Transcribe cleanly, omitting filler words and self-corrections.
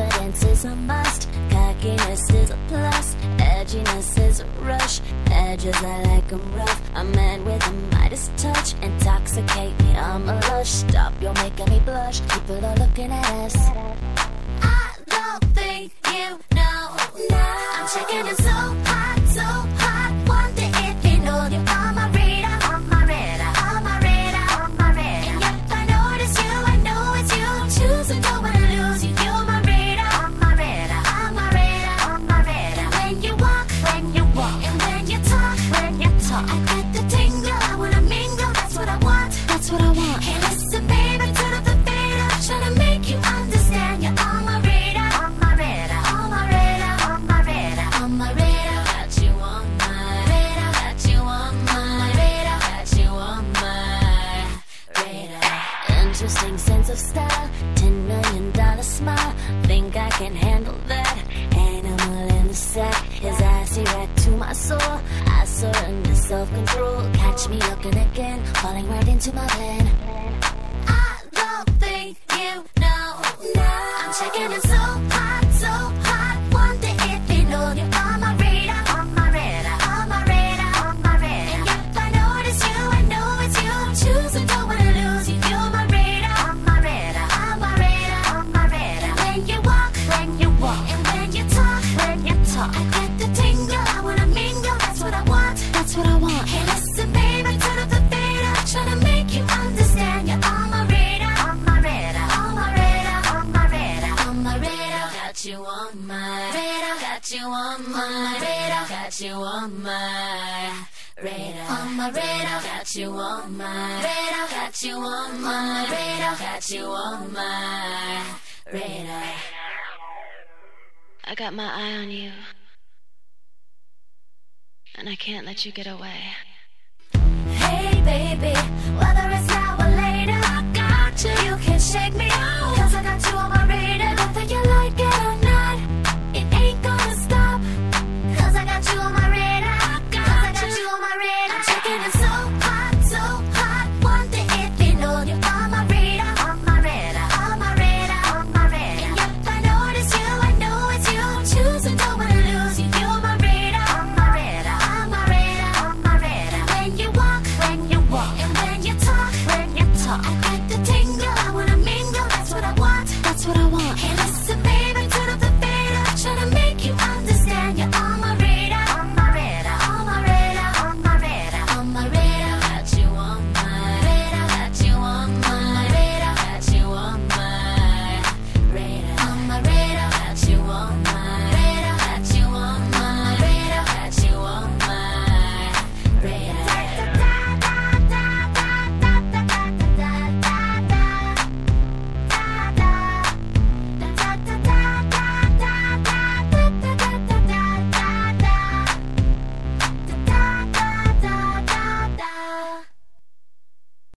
Confidence is a must, cockiness is a plus, edginess is a rush. Edges I like them rough, a man with a Midas touch. Intoxicate me, I'm a lush. Stop, you're making me blush. People are looking at us. I don't think you know. I'm checking it so hot, so hot. Wonder if you know you're on my radar, on my radar, on my radar, on my radar. And if I notice you, I know it's you. I'm choosing, don't wanna lose you. You're my radar, on my radar, on my radar, on my radar. When you walk, and when you talk, I get the tingle. I wanna mingle, that's what I want, that's what I want. Hey, listen, baby, turn up the fader. Tryna make you understand you're on my radar, on my radar, on my radar, on my radar, on my radar. Got you on my radar, got you on my radar, got you on my radar. Interesting sense of style, $10 million smile. Think I can handle that? Animal in the sack, his icy right to my soul. I surrender self-control. Catch me looking again, falling right into my plan. I don't think you know. I'm checking it so hot, so hot. Wonder if you know you're on my radar, on my radar, on my radar, on my radar. And if I notice you, I know it's you. I'm choosing, don't wanna lose you. You're my radar, on my radar, on my radar, on my radar. When you walk, and when you talk, I get the tingle. I wanna mingle, that's what I want, that's what I want. Hey, listen, baby, turn up the fader. Tryna make you understand you're on my radar, on my radar, on my radar, on my radar, on my radar. Got you on my radar, got you on my radar, got you on my radar, on my radar. Got you on my radar, got you on my radar, got you on my radar. I got my eye on you, and I can't let you get away. Hey baby, whether it's now or later, I got you. You can't shake me out, 'cause I got you on my radar.